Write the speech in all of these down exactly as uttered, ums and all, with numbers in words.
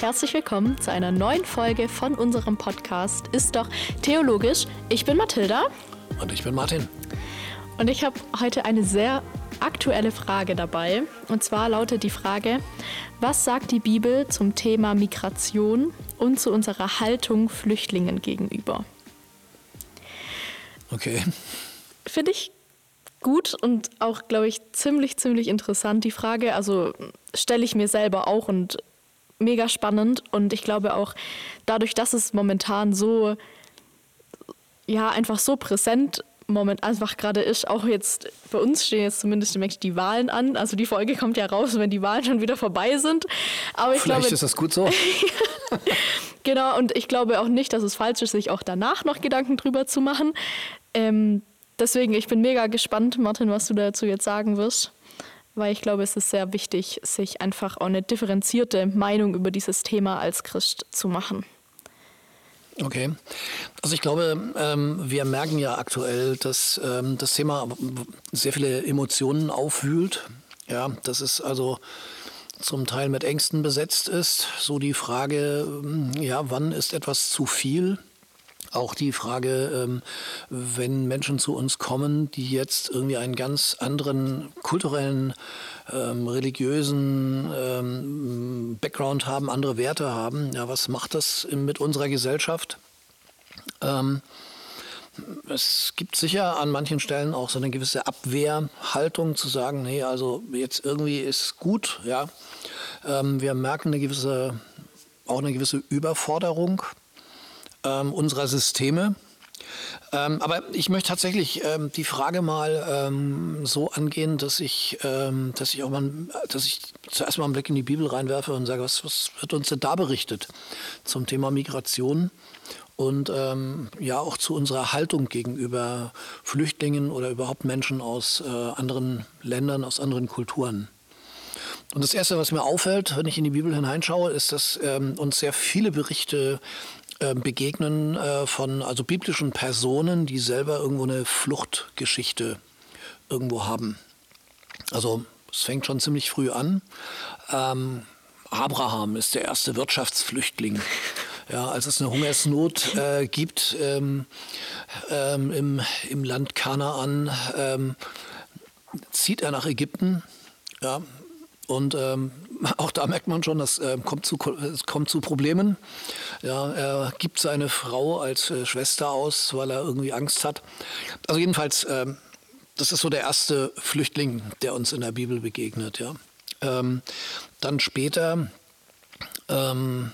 herzlich willkommen zu einer neuen Folge von unserem Podcast Ist doch theologisch. Ich bin Mathilda. Und ich bin Martin. Und ich habe heute eine sehr aktuelle Frage dabei. Und zwar lautet die Frage, was sagt die Bibel zum Thema Migration und zu unserer Haltung Flüchtlingen gegenüber? Okay. Finde ich gut und auch, glaube ich, ziemlich, ziemlich interessant, die Frage. Also stelle ich mir selber auch und mega spannend. Und ich glaube auch, dadurch, dass es momentan so, ja, einfach so präsent moment einfach gerade ist, auch jetzt bei uns stehen jetzt zumindest demnächst die Wahlen an. Also die Folge kommt ja raus, wenn die Wahlen schon wieder vorbei sind. Aber ich Vielleicht glaube, ist das gut so. Genau, und ich glaube auch nicht, dass es falsch ist, sich auch danach noch Gedanken drüber zu machen. Ähm, deswegen, ich bin mega gespannt, Martin, was du dazu jetzt sagen wirst. Weil ich glaube, es ist sehr wichtig, sich einfach auch eine differenzierte Meinung über dieses Thema als Christ zu machen. Okay. Also ich glaube, ähm, wir merken ja aktuell, dass ähm, das Thema sehr viele Emotionen aufwühlt. Ja, dass es also zum Teil mit Ängsten besetzt ist. So die Frage, ja, wann ist etwas zu viel? Auch die Frage, ähm, wenn Menschen zu uns kommen, die jetzt irgendwie einen ganz anderen kulturellen, ähm, religiösen ähm, Background haben, andere Werte haben, ja, was macht das mit unserer Gesellschaft? Ähm, es gibt sicher an manchen Stellen auch so eine gewisse Abwehrhaltung zu sagen, nee, also jetzt irgendwie ist gut, ja. Ähm, wir merken eine gewisse, auch eine gewisse Überforderung Ähm, unserer Systeme. Ähm, aber ich möchte tatsächlich ähm, die Frage mal ähm, so angehen, dass ich, ähm, dass ich auch mal, dass ich zuerst mal einen Blick in die Bibel reinwerfe und sage, was, was wird uns denn da berichtet zum Thema Migration und ähm, ja auch zu unserer Haltung gegenüber Flüchtlingen oder überhaupt Menschen aus äh, anderen Ländern, aus anderen Kulturen. Und das Erste, was mir auffällt, wenn ich in die Bibel hineinschaue, ist, dass ähm, uns sehr viele Berichte begegnen äh, von also biblischen Personen, die selber irgendwo eine Fluchtgeschichte irgendwo haben. Also es fängt schon ziemlich früh an. Ähm, Abraham ist der erste Wirtschaftsflüchtling. Ja, als es eine Hungersnot äh, gibt ähm, ähm, im, im Land Kanaan, ähm, zieht er nach Ägypten. Ja, und ähm, auch da merkt man schon, das äh, kommt, zu, es kommt zu Problemen. Ja, er gibt seine Frau als äh, Schwester aus, weil er irgendwie Angst hat. Also jedenfalls, ähm, das ist so der erste Flüchtling, der uns in der Bibel begegnet. Ja. Ähm, dann später, ähm,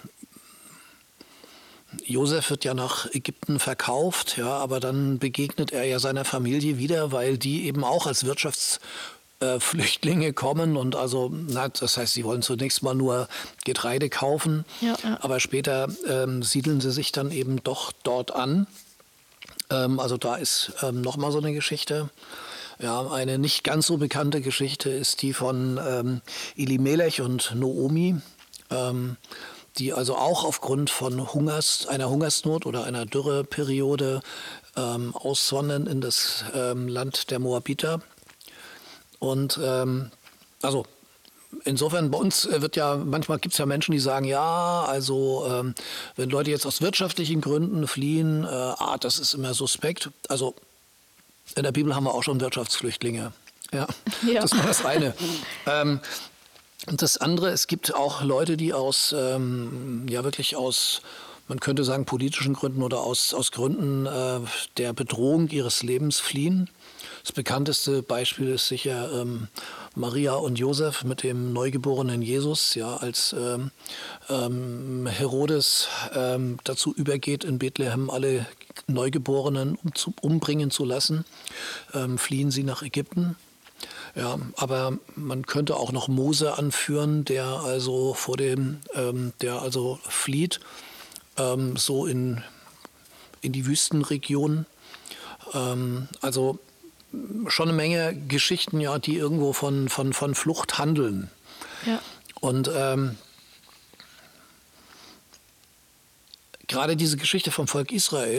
Josef wird ja nach Ägypten verkauft, ja, aber dann begegnet er ja seiner Familie wieder, weil die eben auch als Wirtschafts Flüchtlinge kommen und also, na, das heißt, sie wollen zunächst mal nur Getreide kaufen, ja, ja. aber später ähm, siedeln sie sich dann eben doch dort an. Ähm, also da ist ähm, nochmal so eine Geschichte. Ja, eine nicht ganz so bekannte Geschichte ist die von ähm, Elimelech und Noomi, ähm, die also auch aufgrund von Hungers, einer Hungersnot oder einer Dürreperiode ähm, auswandern in das ähm, Land der Moabiter. Und ähm, also insofern, bei uns wird ja, manchmal gibt es ja Menschen, die sagen, ja, also ähm, wenn Leute jetzt aus wirtschaftlichen Gründen fliehen, äh, ah, das ist immer suspekt. Also in der Bibel haben wir auch schon Wirtschaftsflüchtlinge. Ja, ja. Das ist mal das eine. ähm, und das andere, es gibt auch Leute, die aus, ähm, ja wirklich aus, man könnte sagen, politischen Gründen oder aus, aus Gründen äh, der Bedrohung ihres Lebens fliehen. Das bekannteste Beispiel ist sicher ähm, Maria und Josef mit dem neugeborenen Jesus, ja, als ähm, ähm, Herodes ähm, dazu übergeht, in Bethlehem alle Neugeborenen um zu, umbringen zu lassen, ähm, fliehen sie nach Ägypten. Ja, aber man könnte auch noch Mose anführen, der also vor dem, ähm, der also flieht, ähm, so in, in die Wüstenregion. Ähm, also schon eine Menge Geschichten, ja, die irgendwo von, von, von Flucht handeln. Ja. Und ähm, gerade diese Geschichte vom Volk Israel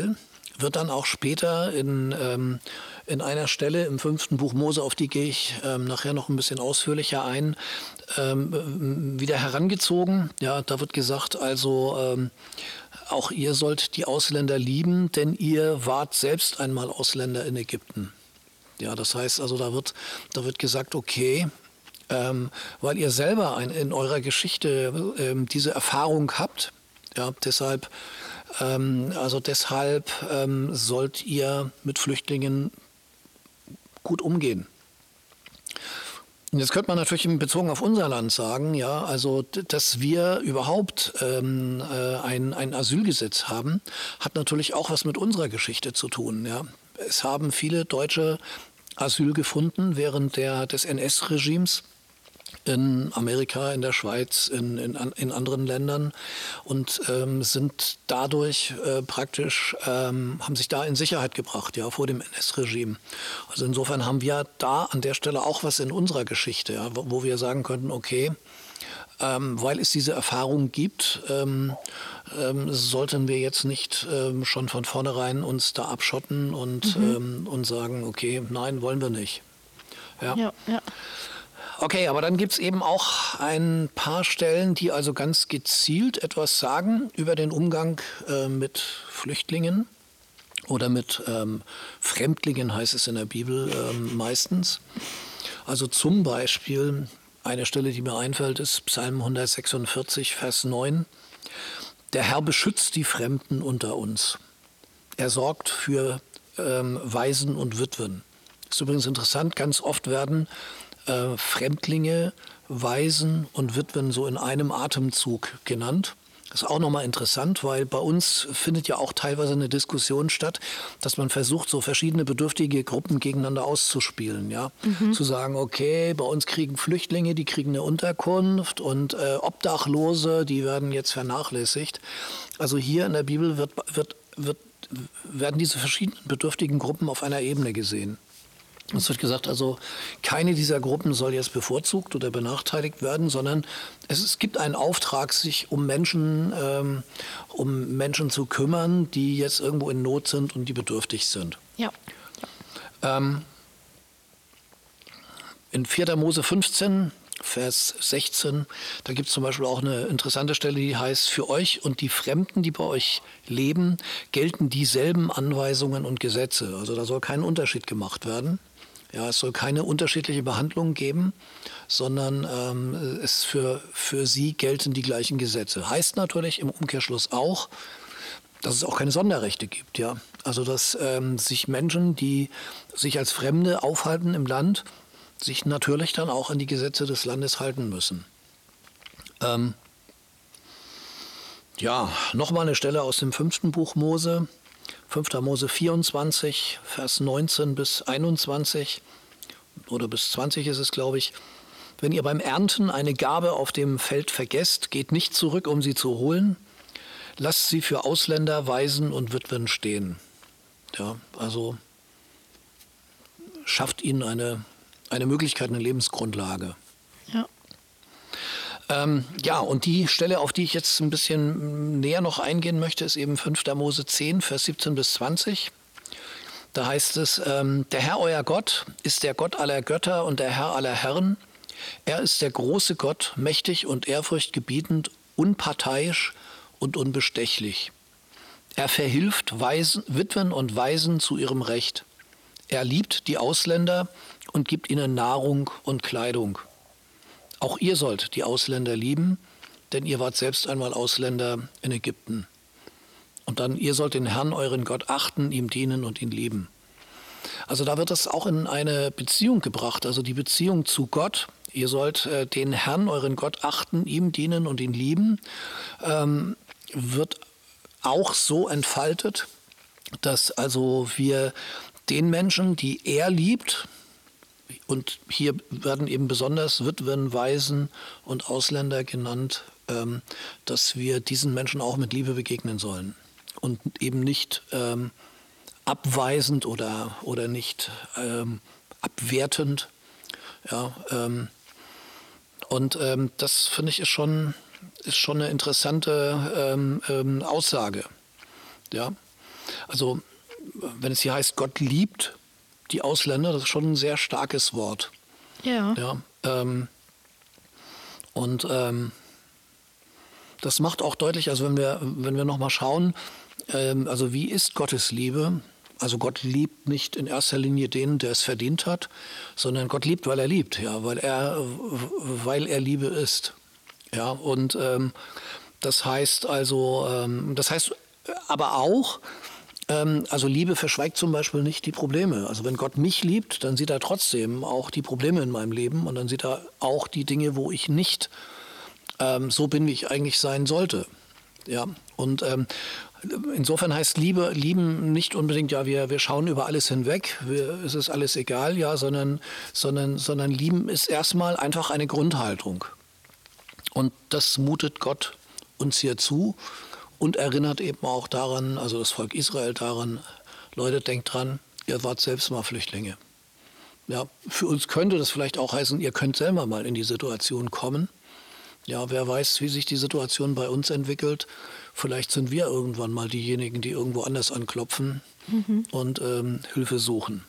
wird dann auch später in, ähm, in einer Stelle im fünften Buch Mose, auf die gehe ich ähm, nachher noch ein bisschen ausführlicher ein, ähm, wieder herangezogen. Ja, da wird gesagt, also ähm, auch ihr sollt die Ausländer lieben, denn ihr wart selbst einmal Ausländer in Ägypten. Ja, das heißt also, da wird, da wird gesagt, okay, ähm, weil ihr selber ein, in eurer Geschichte ähm, diese Erfahrung habt, ja, deshalb Ähm, also deshalb ähm, sollt ihr mit Flüchtlingen gut umgehen. Und jetzt könnte man natürlich bezogen auf unser Land sagen, ja, also dass wir überhaupt ähm, äh, ein, ein Asylgesetz haben, hat natürlich auch was mit unserer Geschichte zu tun. Ja. Es haben viele Deutsche Asyl gefunden während der, des N S-Regimes. In Amerika, in der Schweiz, in, in, in anderen Ländern und ähm, sind dadurch äh, praktisch, ähm, haben sich da in Sicherheit gebracht, ja, vor dem N S-Regime. Also insofern haben wir da an der Stelle auch was in unserer Geschichte, ja, wo, wo wir sagen könnten, okay, ähm, weil es diese Erfahrung gibt, ähm, ähm, sollten wir jetzt nicht ähm, schon von vornherein uns da abschotten und, mhm. ähm, und sagen, okay, nein, wollen wir nicht. Ja, ja. ja. Okay, aber dann gibt es eben auch ein paar Stellen, die also ganz gezielt etwas sagen über den Umgang äh, mit Flüchtlingen oder mit ähm, Fremdlingen, heißt es in der Bibel ähm, meistens. Also zum Beispiel eine Stelle, die mir einfällt, ist Psalm hundertsechsundvierzig, Vers neun. Der Herr beschützt die Fremden unter uns. Er sorgt für ähm, Waisen und Witwen. Das ist übrigens interessant, ganz oft werden Äh, Fremdlinge, Waisen und Witwen so in einem Atemzug genannt. Das ist auch nochmal interessant, weil bei uns findet ja auch teilweise eine Diskussion statt, dass man versucht, so verschiedene bedürftige Gruppen gegeneinander auszuspielen. Ja? Mhm. Zu sagen, okay, bei uns kriegen Flüchtlinge, die kriegen eine Unterkunft und äh, Obdachlose, die werden jetzt vernachlässigt. Also hier in der Bibel wird, wird, wird, werden diese verschiedenen bedürftigen Gruppen auf einer Ebene gesehen. Es wird gesagt, also keine dieser Gruppen soll jetzt bevorzugt oder benachteiligt werden, sondern es, es gibt einen Auftrag, sich um Menschen, ähm, um Menschen zu kümmern, die jetzt irgendwo in Not sind und die bedürftig sind. Ja. Ähm, in vierter Mose fünfzehn, Vers sechzehn, da gibt es zum Beispiel auch eine interessante Stelle, die heißt, für euch und die Fremden, die bei euch leben, gelten dieselben Anweisungen und Gesetze. Also da soll kein Unterschied gemacht werden. Ja, es soll keine unterschiedliche Behandlung geben, sondern ähm, es für, für sie gelten die gleichen Gesetze. Heißt natürlich im Umkehrschluss auch, dass es auch keine Sonderrechte gibt. Ja? Also dass ähm, sich Menschen, die sich als Fremde aufhalten im Land, sich natürlich dann auch an die Gesetze des Landes halten müssen. Ähm, ja, nochmal eine Stelle aus dem fünften Buch Mose. fünfter Mose vierundzwanzig, Vers neunzehn bis einundzwanzig oder bis zwanzig ist es, glaube ich. Wenn ihr beim Ernten eine Gabe auf dem Feld vergesst, geht nicht zurück, um sie zu holen. Lasst sie für Ausländer, Waisen und Witwen stehen. Ja, also schafft ihnen eine, eine Möglichkeit, eine Lebensgrundlage. Ja. Ähm, ja, und die Stelle, auf die ich jetzt ein bisschen näher noch eingehen möchte, ist eben fünfter Mose zehn, Vers siebzehn bis zwanzig. Da heißt es, ähm, der Herr, euer Gott, ist der Gott aller Götter und der Herr aller Herren. Er ist der große Gott, mächtig und ehrfurchtgebietend, unparteiisch und unbestechlich. Er verhilft Waisen, Witwen und Waisen zu ihrem Recht. Er liebt die Ausländer und gibt ihnen Nahrung und Kleidung. Auch ihr sollt die Ausländer lieben, denn ihr wart selbst einmal Ausländer in Ägypten. Und dann, ihr sollt den Herrn, euren Gott, achten, ihm dienen und ihn lieben. Also da wird das auch in eine Beziehung gebracht, also die Beziehung zu Gott. Ihr sollt äh, den Herrn, euren Gott, achten, ihm dienen und ihn lieben, ähm, wird auch so entfaltet, dass also wir den Menschen, die er liebt, und hier werden eben besonders Witwen, Waisen und Ausländer genannt, ähm, dass wir diesen Menschen auch mit Liebe begegnen sollen und eben nicht ähm, abweisend oder, oder nicht ähm, abwertend. Ja, ähm, und ähm, das finde ich ist schon, ist schon eine interessante ähm, ähm, Aussage. Ja, also wenn es hier heißt, Gott liebt die Ausländer, das ist schon ein sehr starkes Wort. Ja. Ja, ähm, und ähm, das macht auch deutlich, also wenn wir, wenn wir nochmal schauen, ähm, also wie ist Gottes Liebe? Also Gott liebt nicht in erster Linie den, der es verdient hat, sondern Gott liebt, weil er liebt, ja, weil er, weil er Liebe ist. Ja, und ähm, das heißt also, ähm, das heißt aber auch, also Liebe verschweigt zum Beispiel nicht die Probleme. Also wenn Gott mich liebt, dann sieht er trotzdem auch die Probleme in meinem Leben und dann sieht er auch die Dinge, wo ich nicht ähm, so bin, wie ich eigentlich sein sollte. Ja, und ähm, insofern heißt Liebe, lieben nicht unbedingt, ja, wir, wir schauen über alles hinweg, wir, es ist alles egal, ja, sondern, sondern, sondern lieben ist erstmal einfach eine Grundhaltung. Und das mutet Gott uns hier zu. Und erinnert eben auch daran, also das Volk Israel daran, Leute, denkt dran, ihr wart selbst mal Flüchtlinge. Ja, für uns könnte das vielleicht auch heißen, ihr könnt selber mal in die Situation kommen. Ja, wer weiß, wie sich die Situation bei uns entwickelt. Vielleicht sind wir irgendwann mal diejenigen, die irgendwo anders anklopfen mhm. und ähm, Hilfe suchen.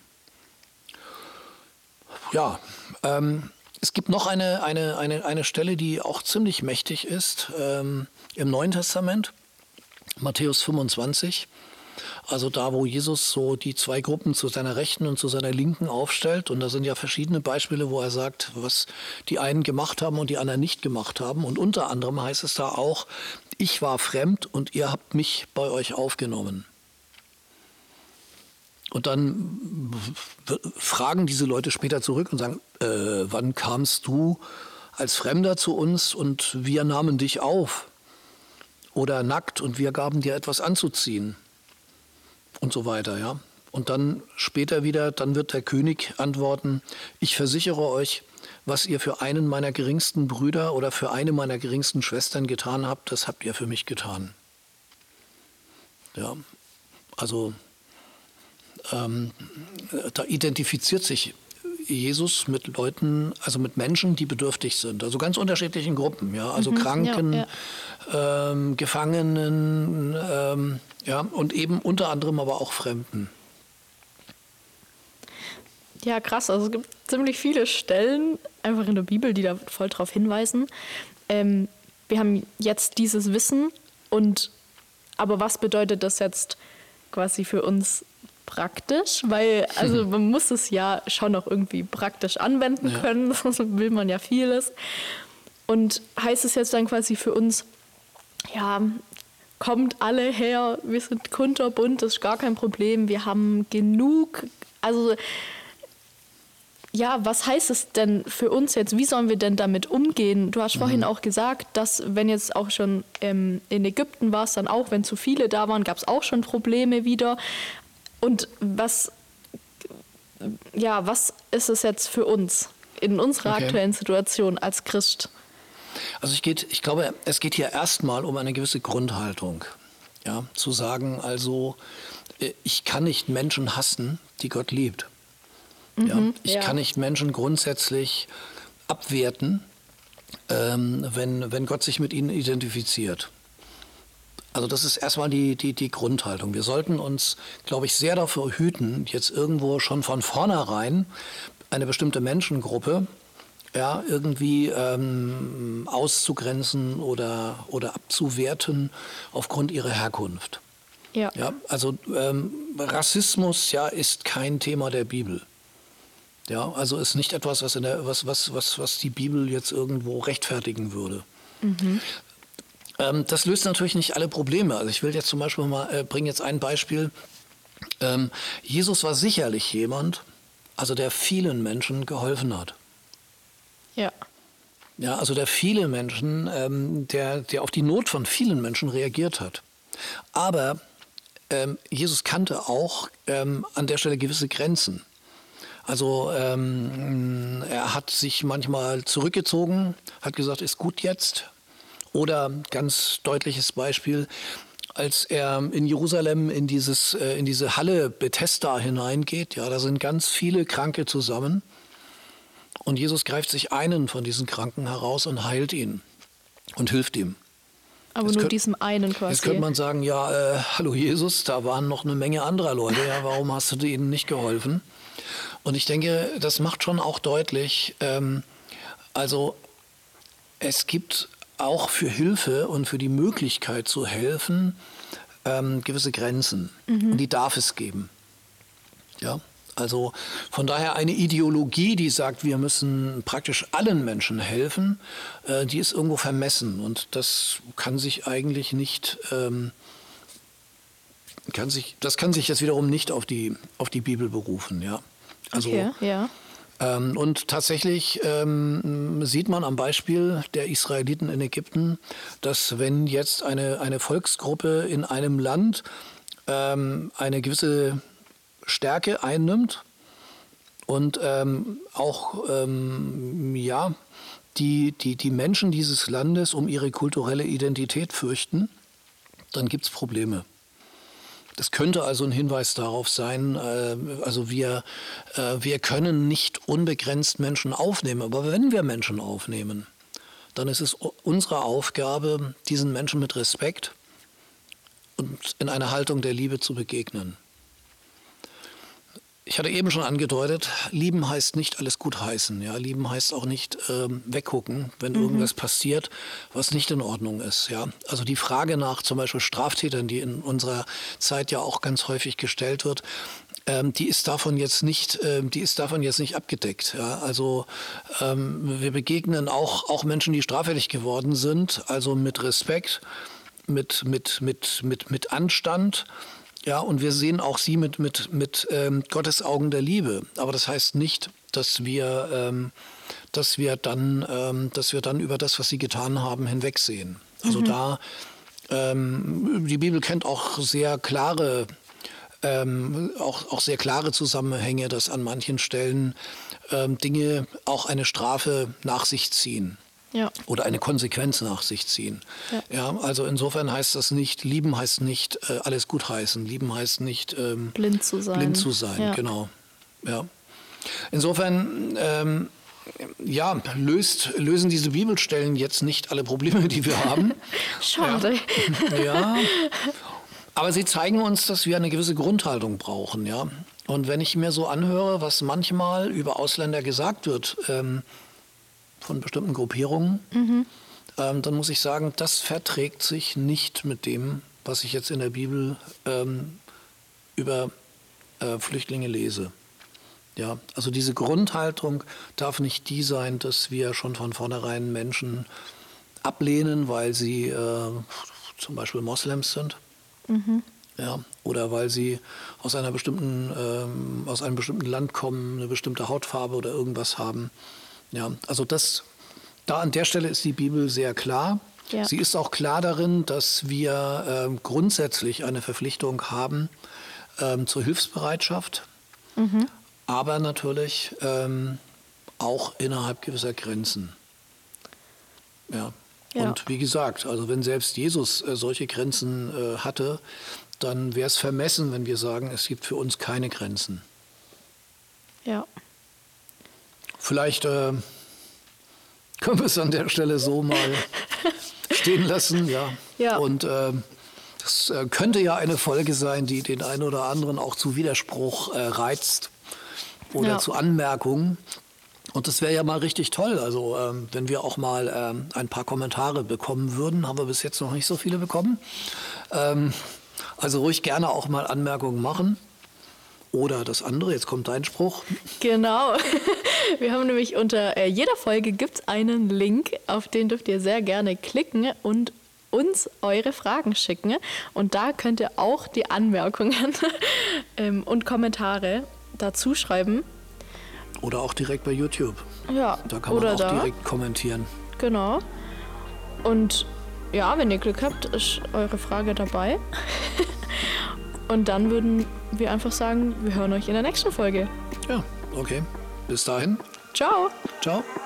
Ja, ähm, es gibt noch eine, eine, eine, eine Stelle, die auch ziemlich mächtig ist ähm, im Neuen Testament. Matthäus fünfundzwanzig, also da, wo Jesus so die zwei Gruppen zu seiner Rechten und zu seiner Linken aufstellt. Und da sind ja verschiedene Beispiele, wo er sagt, was die einen gemacht haben und die anderen nicht gemacht haben. Und unter anderem heißt es da auch, ich war fremd und ihr habt mich bei euch aufgenommen. Und dann fragen diese Leute später zurück und sagen, äh, wann kamst du als Fremder zu uns und wir nahmen dich auf? Oder nackt und wir gaben dir etwas anzuziehen und so weiter, ja. Und dann später wieder, dann wird der König antworten, ich versichere euch, was ihr für einen meiner geringsten Brüder oder für eine meiner geringsten Schwestern getan habt, das habt ihr für mich getan. Ja, also ähm, da identifiziert sich Jesus mit Leuten, also mit Menschen, die bedürftig sind, also ganz unterschiedlichen Gruppen, ja, also mhm, Kranken, ja, ja. Ähm, Gefangenen, ähm, ja, und eben unter anderem aber auch Fremden. Ja, krass, also es gibt ziemlich viele Stellen einfach in der Bibel, die da voll drauf hinweisen. Ähm, wir haben jetzt dieses Wissen und aber was bedeutet das jetzt quasi für uns praktisch, weil also man muss es ja schon auch irgendwie praktisch anwenden ja. können, sonst will man ja vieles. Und heißt es jetzt dann quasi für uns, ja, kommt alle her, wir sind kunterbunt, das ist gar kein Problem, wir haben genug, also ja, was heißt es denn für uns jetzt, wie sollen wir denn damit umgehen? Du hast mhm. vorhin auch gesagt, dass wenn jetzt auch schon ähm, in Ägypten war es dann auch, wenn zu viele da waren, gab es auch schon Probleme wieder. Und was, ja, was ist es jetzt für uns in unserer okay. aktuellen Situation als Christ? Also ich, geht, ich glaube, es geht hier erstmal um eine gewisse Grundhaltung. Ja, zu sagen, also ich kann nicht Menschen hassen, die Gott liebt. Mhm, ja, ich ja. kann nicht Menschen grundsätzlich abwerten, ähm, wenn, wenn Gott sich mit ihnen identifiziert. Also das ist erstmal die, die, die Grundhaltung. Wir sollten uns, glaube ich, sehr davor hüten, jetzt irgendwo schon von vornherein eine bestimmte Menschengruppe ja, irgendwie ähm, auszugrenzen oder, oder abzuwerten aufgrund ihrer Herkunft. Ja. Ja, also ähm, Rassismus ja, ist kein Thema der Bibel. Ja, also ist nicht etwas, was, in der, was, was, was, was die Bibel jetzt irgendwo rechtfertigen würde. Mhm. Ähm, das löst natürlich nicht alle Probleme. Also ich will jetzt zum Beispiel mal, äh, bringe jetzt ein Beispiel. Ähm, Jesus war sicherlich jemand, also der vielen Menschen geholfen hat. Ja. Ja, also der viele Menschen, ähm, der, der auf die Not von vielen Menschen reagiert hat. Aber ähm, Jesus kannte auch ähm, an der Stelle gewisse Grenzen. Also ähm, er hat sich manchmal zurückgezogen, hat gesagt, ist gut jetzt. Oder ganz deutliches Beispiel, als er in Jerusalem in, dieses, äh, in diese Halle Bethesda hineingeht, ja, da sind ganz viele Kranke zusammen. Und Jesus greift sich einen von diesen Kranken heraus und heilt ihn und hilft ihm. Aber jetzt nur könnt, diesem einen quasi. Jetzt könnte man sagen, ja, äh, hallo Jesus, da waren noch eine Menge anderer Leute, ja, warum hast du ihnen nicht geholfen? Und ich denke, das macht schon auch deutlich, ähm, also es gibt auch für Hilfe und für die Möglichkeit zu helfen ähm, gewisse Grenzen. Mhm. Und die darf es geben. Ja, also von daher eine Ideologie, die sagt, wir müssen praktisch allen Menschen helfen, äh, die ist irgendwo vermessen. Und das kann sich eigentlich nicht, ähm, kann sich, das kann sich jetzt wiederum nicht auf die, auf die Bibel berufen. Ja. Also, okay, ja. Ähm, und tatsächlich ähm, sieht man am Beispiel der Israeliten in Ägypten, dass wenn jetzt eine, eine Volksgruppe in einem Land ähm, eine gewisse Stärke einnimmt und ähm, auch ähm, ja, die, die, die Menschen dieses Landes um ihre kulturelle Identität fürchten, dann gibt es Probleme. Das könnte also ein Hinweis darauf sein, äh, also wir, äh, wir können nicht unbegrenzt Menschen aufnehmen, aber wenn wir Menschen aufnehmen, dann ist es unsere Aufgabe, diesen Menschen mit Respekt und in einer Haltung der Liebe zu begegnen. Ich hatte eben schon angedeutet, lieben heißt nicht alles gutheißen. Ja? Lieben heißt auch nicht ähm, weggucken, wenn mhm. irgendwas passiert, was nicht in Ordnung ist. Ja? Also die Frage nach zum Beispiel Straftätern, die in unserer Zeit ja auch ganz häufig gestellt wird, ähm, die ist davon jetzt nicht, ähm, die ist davon jetzt nicht abgedeckt. Ja? Also ähm, wir begegnen auch, auch Menschen, die straffällig geworden sind, also mit Respekt, mit, mit, mit, mit, mit Anstand. Ja, und wir sehen auch sie mit, mit, mit ähm, Gottes Augen der Liebe. Aber das heißt nicht, dass wir, ähm, dass wir, dann, ähm, dass wir dann über das, was sie getan haben, hinwegsehen. Also mhm. da, ähm, die Bibel kennt auch sehr klare, ähm, auch, auch sehr klare Zusammenhänge, dass an manchen Stellen ähm, Dinge auch eine Strafe nach sich ziehen. Ja. Oder eine Konsequenz nach sich ziehen. Ja. Ja, also insofern heißt das nicht, lieben heißt nicht äh, alles gutheißen. Lieben heißt nicht ähm, blind zu sein. Blind zu sein, ja. Genau. Ja. Insofern ähm, ja, löst, lösen diese Bibelstellen jetzt nicht alle Probleme, die wir haben. Schade. Ja. Ja. Aber sie zeigen uns, dass wir eine gewisse Grundhaltung brauchen. Ja. Und wenn ich mir so anhöre, was manchmal über Ausländer gesagt wird, ähm, von bestimmten Gruppierungen, mhm. ähm, dann muss ich sagen, das verträgt sich nicht mit dem, was ich jetzt in der Bibel ähm, über äh, Flüchtlinge lese. Ja, also diese Grundhaltung darf nicht die sein, dass wir schon von vornherein Menschen ablehnen, weil sie äh, zum Beispiel Moslems sind. Mhm. Ja, oder weil sie aus einer bestimmten, ähm, aus einem bestimmten Land kommen, eine bestimmte Hautfarbe oder irgendwas haben. Ja, also das, da an der Stelle ist die Bibel sehr klar. Ja. Sie ist auch klar darin, dass wir ähm, grundsätzlich eine Verpflichtung haben ähm, zur Hilfsbereitschaft, mhm. aber natürlich ähm, auch innerhalb gewisser Grenzen. Ja. Ja. Und wie gesagt, also wenn selbst Jesus äh, solche Grenzen äh, hatte, dann wäre es vermessen, wenn wir sagen, es gibt für uns keine Grenzen. Ja. Vielleicht äh, können wir es an der Stelle so mal stehen lassen. Ja. Ja. Und äh, das äh, könnte ja eine Folge sein, die den einen oder anderen auch zu Widerspruch äh, reizt oder ja. zu Anmerkungen. Und das wäre ja mal richtig toll. Also ähm, wenn wir auch mal ähm, ein paar Kommentare bekommen würden, haben wir bis jetzt noch nicht so viele bekommen. Ähm, also ruhig gerne auch mal Anmerkungen machen. Oder das andere, jetzt kommt dein Spruch. Genau. Wir haben nämlich unter äh, jeder Folge gibt es einen Link, auf den dürft ihr sehr gerne klicken und uns eure Fragen schicken. Und da könnt ihr auch die Anmerkungen ähm, und Kommentare dazu schreiben. Oder auch direkt bei YouTube. Ja, da kann man oder auch da. direkt kommentieren. Genau. Und ja, wenn ihr Glück habt, ist eure Frage dabei. Und dann würden wir einfach sagen, wir hören euch in der nächsten Folge. Ja, okay. Bis dahin. Ciao. Ciao.